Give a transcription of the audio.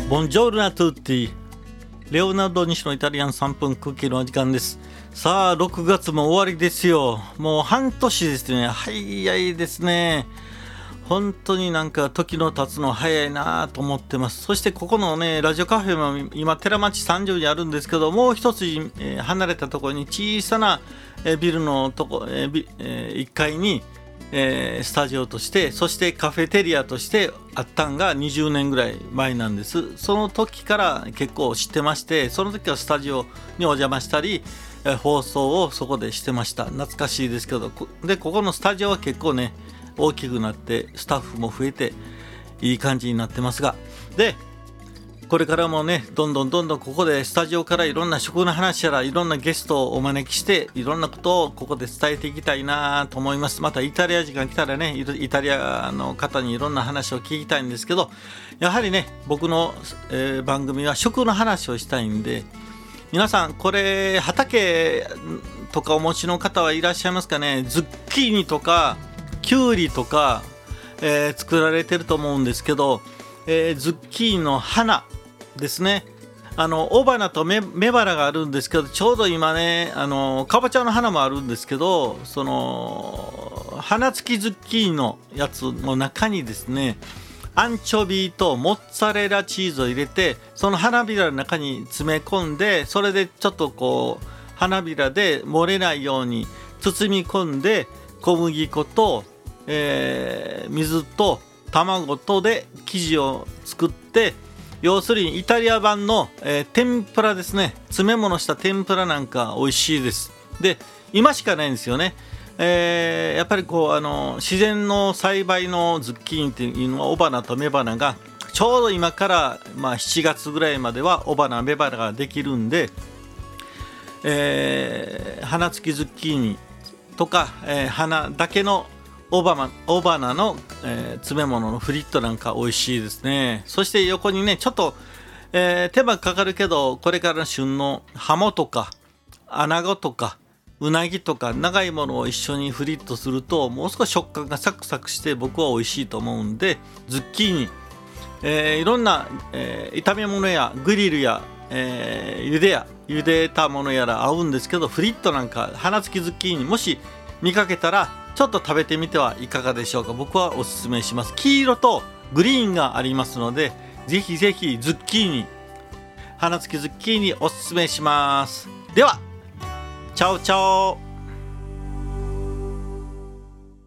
ボンジョルナトゥッティ、レオナルド西のイタリアン3分クッキーのお時間です。さあ6月も終わりですよ。もう半年ですね。早いですね。本当になんか時の経つの早いなと思ってます。そしてここのねラジオカフェも今寺町三条にあるんですけど、もう一つ、離れたところに小さなビルのとこ、1階にスタジオとして、そしてカフェテリアとしてあったんが20年ぐらい前なんです。その時から結構知ってまして、その時はスタジオにお邪魔したり放送をそこでしてました。懐かしいですけど、でここのスタジオは結構ね大きくなってスタッフも増えていい感じになってますが、でこれからもねどんどんここでスタジオからいろんな食の話やらいろんなゲストをお招きしていろんなことをここで伝えていきたいなと思います。またイタリア時間来たらねイタリアの方にいろんな話を聞きたいんですけど、やはりね僕の、番組は食の話をしたいんで、皆さんこれ畑とかお持ちの方はいらっしゃいますかね。ズッキーニとかキュウリとか、作られてると思うんですけど、ズッキーニの花ですね。雄花と雌花があるんですけど、ちょうど今ねかぼちゃの花もあるんですけど、その花付きズッキーニのやつの中にですねアンチョビとモッツァレラチーズを入れて、その花びらの中に詰め込んで、それでちょっとこう花びらで漏れないように包み込んで、小麦粉と、水と卵とで生地を作って、要するにイタリア版の、天ぷらですね。詰め物した天ぷらなんか美味しいです。で今しかないんですよね。やっぱりこう自然の栽培のズッキーニっていうのは雄花と雌花がちょうど今から、7月ぐらいまでは雄花雌花ができるんで、花付きズッキーニとか、花だけの雄花の、詰め物のフリットなんか美味しいですね。そして横にねちょっと、手間かかるけどこれから旬のハモとかアナゴとかうなぎとか長いものを一緒にフリットするともう少し食感がサクサクして僕は美味しいと思うんで、ズッキーニ、いろんな、炒め物やグリルや、茹でたものやら合うんですけど、フリットなんか花付きズッキーニもし見かけたらちょっと食べてみてはいかがでしょうか。僕はおすすめします。黄色とグリーンがありますので、ぜひぜひズッキーニ、花付きズッキーニおすすめします。ではチャオチャオ。